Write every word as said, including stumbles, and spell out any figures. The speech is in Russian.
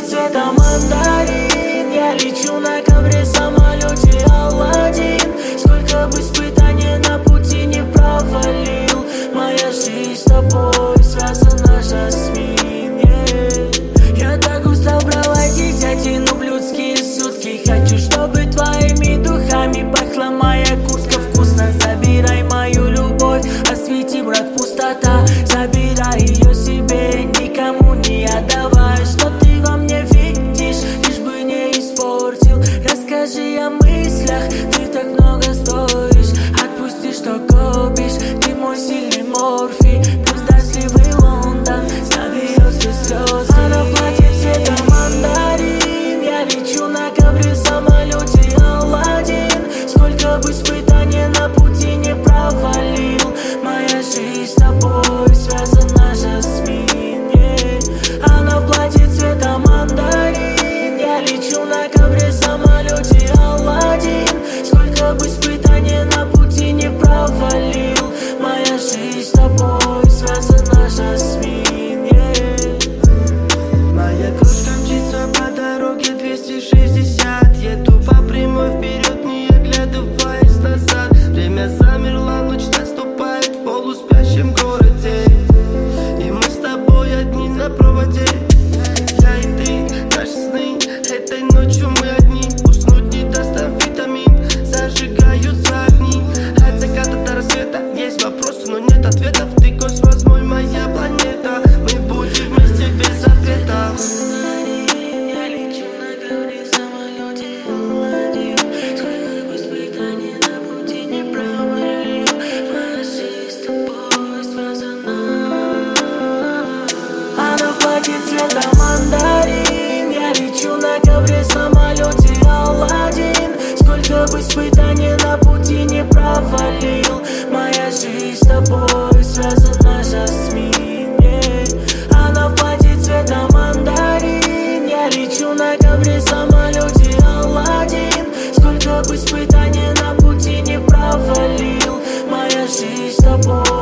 платье цвета мандарин. Я лечу на ковре, самолете Аладдин. Сколько бы испытаний на пути не провалил, моя жизнь с тобой связана, Жасмин, yeah. Я так устал проводить, я тяну в людские сутки. Хочу, чтобы твоими духами пахла моя куртка. Вкусно забирай мою любовь, освети, брат, пустота. Забирай ее себе, никому не отдавай. Что ты во мне видишь, лишь бы не испортил. Расскажи о мыслях, ты так много стоишь. Отпусти, что копишь, ты мой сильный морфий. Пусть дождливый Лондон заберет все слезы. Она в платье цвета мандарин. Я лечу на ковре, самолете Аладдин. Сколько бы испытаний на пути не провалил, моя жизнь с тобой связана, Жасмин, yeah. Она в платье цвета мандарин. Я лечу на ковре, самолете Аладдин. Сколько бы испытаний на пути не провалил, моя жизнь с тобой связана, Жасмин, yeah. Моя кружка мчится по дороге двести шестьдесят. Еду по прямой вперед, не оглядываясь назад. Время замерло, ночь наступает в полуспящем городе. И мы с тобой одни на проводе. Я и ты, наши сны. Этой ночью мы одни. Уснуть не даст нам витамин. Зажигаются огни. От заката до рассвета есть вопросы, но нет ответов. Ты космос мой, моя планета. Мы будем вместе без ответов. Я лечу на ковре, самолете Аладдин. Сколько бы испытаний на пути не провалил, моя жизнь с тобой связана. Она в платье цвета мандарин. Я лечу на ковре, самолете Аладдин. Сколько бы испытаний на пути не провалил, моя жизнь с тобой связана, Жасмин, yeah. Она в платье цвета мандарин. Я лечу на ковре, самолете Аладдин. Сколько бы испытаний на пути не провалил, моя жизнь с тобой